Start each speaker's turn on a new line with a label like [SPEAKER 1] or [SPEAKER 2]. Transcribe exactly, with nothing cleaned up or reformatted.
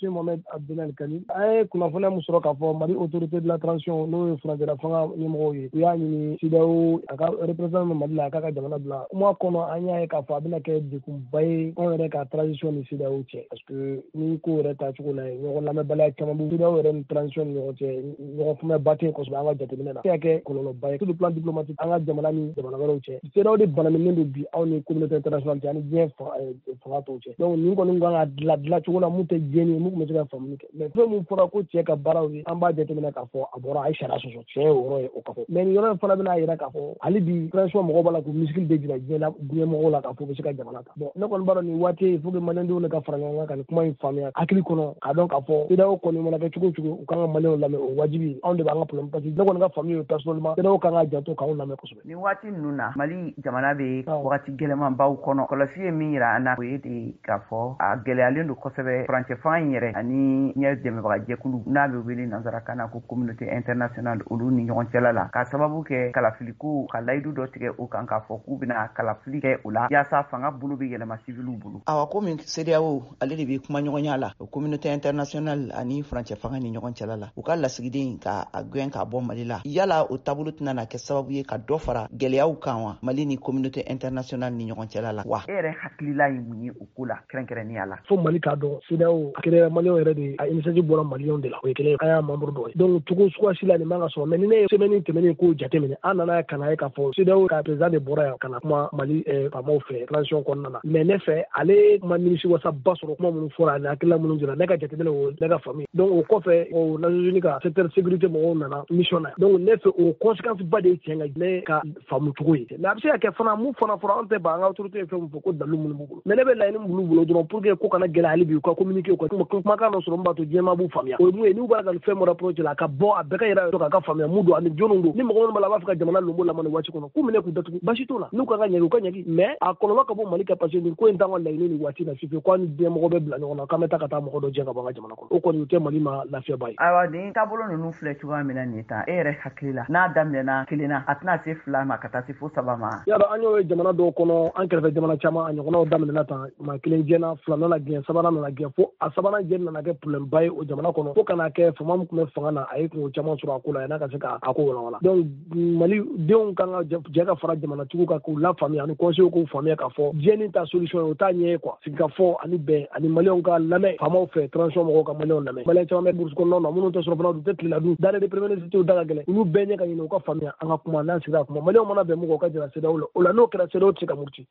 [SPEAKER 1] Monsieur Mohamed Abdel Kani ay kunnafoni mun sɔrɔ k'a fɔ Mali autorité de la transition n'o ye furancɛla fanga ɲɛmɔgɔw ye u y'a ɲini C E D E A O a ka représentant min Mali la a k'a ka jamana bila kuma kɔnɔ an y'a ye k'a fɔ a bɛna kɛ degunba ye anw yɛrɛ ka transition ni C E D E A O cɛ parce que ni ko yɛrɛ tacogo la ɲɔgɔn lamɛnbaliya caman b'u C E D E A O yɛrɛ ni transition ni ɲɔgɔn cɛ ɲɔgɔn faamuyaba tɛ yen kosɛbɛ an ka jateminɛ na. Se ka kɛ kɔlɔlɔba ye sur le plan diplomatique an ka jamana ni jamana wɛrɛw cɛ. C E D E A O de banaminen don bi aw ni communauté internationale cɛ ani diɲɛ fanga tɔw cɛ. Donc nin kɔni kan ka dilan dilan cogo la mun tɛ diɲɛ ye mun tun bɛ se ka faamuli kɛ mais fɛn mun fɔra ko cɛ ka baaraw ye an b'a jateminɛ k'a fɔ a bɔra a ye sariya sɔsɔ tiɲɛ o yɔrɔ ye o ka fɔ mais nin yɔrɔ in fana bɛna yira k'a fɔ hali bi transition mɔgɔw b'a la k'u misikili de jira diɲɛ la diɲɛ mɔgɔw la k'a fɔ u bɛ se ka jamana ta bon ne kɔni b'a dɔn nin waati il faut que maliyɛndenw de ka fara ɲɔgɔn kan ka nin kuma in faamuya hakili kɔnɔ k'a dɔn k'a fɔ C E D E A O kɔni mana kɛ cogo o cogo u kan ka maliyɛnw lamɛn o wajibi anw de b'an ka problème parce que ne kɔni ka faamu ye personnellement C E D E A O kan ka janto k'anw lamɛn kosɛbɛ.
[SPEAKER 2] Nin waati ninnu na Mali jamana bɛ wagati gɛlɛmanbaw kɔnɔ kɔlɔsi ye min yira an na o ye de k'a fɔ a gɛlɛyalen don kosɛbɛ furancɛ fanga in yɛrɛ ani ɲɛ dɛmɛbaga jɛkulu n'a bɛ wele nanzarakan na ko communauté internationale olu ni ɲɔgɔn cɛla la k'a sababu kɛ kalafiliku ka layidu dɔ tigɛ o kan k'a fɔ k'u bɛna kalafili kɛ o la yaasa fanga bolo bɛ yɛlɛma civiliw bolo.
[SPEAKER 3] Awa komi C E D E A O ale de bɛ kuma ɲɔgɔnya la o communauté internationale ani furancɛ fanga ni ɲɔgɔn cɛla la u ka lasigiden ka a gɛn k'a bɔ Mali la yala o taabolo tɛna na kɛ sababu ye ka dɔ fara gɛlɛyaw kan wa Mali ni communauté internationale ni ɲɔgɔn cɛla la wa.
[SPEAKER 2] E yɛrɛ hakilila ye mun ye o ko la kɛrɛnkɛrɛnnenya la.
[SPEAKER 1] Fo Mali k'a dɔn C E D E A O a kɛra maliyɛnw yɛrɛ de a initiative bɔra maliyɛnw de la o ye kelen an y'a membre dɔ ye donc cogo suguya si la nin man ka sɔrɔ mais ni ne ye semaine tɛmɛnen ko jateminɛ an nana ka na ye k'a fɔ C E D E A O ka président de bɔra yan ka na kuma Mali faamaw fɛ transition kɔnɔna na mais ne fɛ ale kuma nimisiwasaba sɔrɔ kuma minnu fɔra ani hakilina minnu jira ne ka jateminɛ o ne ka faamu donc o kɔfɛ o Nations Unies ka secteur sécurité mɔgɔw nana mission na donc ne fɛ o conséquence ba de ye tiɲɛ ka ne ka faamu cogo ye mais a bɛ se ka kɛ fana mun fana fɔra an tɛ ban an ka autorité ye fɛn min fɔ ko dalu minnu b'u bolo mais ne bɛ laɲini min b'u bolo dɔrɔn pour que ko kana gɛlɛya hali bi u ka communiquer u ka kumakan dɔ sɔrɔ min b'a to diɲɛmaa b'u faamuya o ye mun ye n'u b'a ka fɛn mɔra approche la a ka bɔ a bɛɛ ka yɛrɛ k'a ka faamuya mun don ani jɔnw don ni mɔgɔ minnu b'a la a b'a fɛ ka jamana lombo lamɔ nin waati kɔnɔ k'u minɛ k'u datugu basi t'o la n'u kan ka ɲɛgi u ka ɲɛgi mais a kɔlɔlɔ ka bɔ Mali ka parce que nin ko in t'an ka laɲini nin waati na fiyewu ko ni diɲɛmɔgɔ bɛ bila ɲɔgɔn na k'an bɛ taa ka taa mɔgɔ dɔ jɛ ka bɔ an ka jamana kɔnɔ o kɔni o tɛ Mali ma lafiyaba ye.
[SPEAKER 2] Ayiwa nin taabolo ninnu filɛ cogoya min na nin tan e yɛrɛ hakili la n'a daminɛna kelen na a tɛna se fila ma ka taa se fo saba ma.
[SPEAKER 1] Yala an y'o ye jamana dɔw kɔnɔ an kɛrɛfɛ jamana caman a ɲɔgɔnnaw daminɛna tan maa kelen jɛna fila nana gɛn sabanan nana gɛn fo a sabanan jɛn nana kɛ problème ba ye o jamana kɔnɔ fo kana kɛ fama min tun bɛ fanga na a ye kungo caman sɔrɔ a ko la yan'a ka se ka a ko walawala donc Mali denw kan ka jɛ ka fara jamanatigiw kan k'u lafaamuya ani conseil k'u faamuya k'a fɔ diɲɛ ta solution ye o t'a ɲɛ ye quoi sigi ka fɔ ani bɛn ani maliyɛnw ka lamɛn faamaw fɛ transition mɔgɔw ka maliyɛnw lamɛn maliyɛn caman bɛ bourse kɔnɔnaw na minnu tɛ sɔrɔ fana u tɛ tilela dun dare de premier ministre da ka gɛlɛn olu bɛɛ ɲɛ ka ɲini u ka faamuya an ka kuma n'an sigira kuma maliyɛnw mana bɛn mun kan u ka jɛn C E D E A O la o la n'o kɛra C E D E A O tɛ se ka muruti.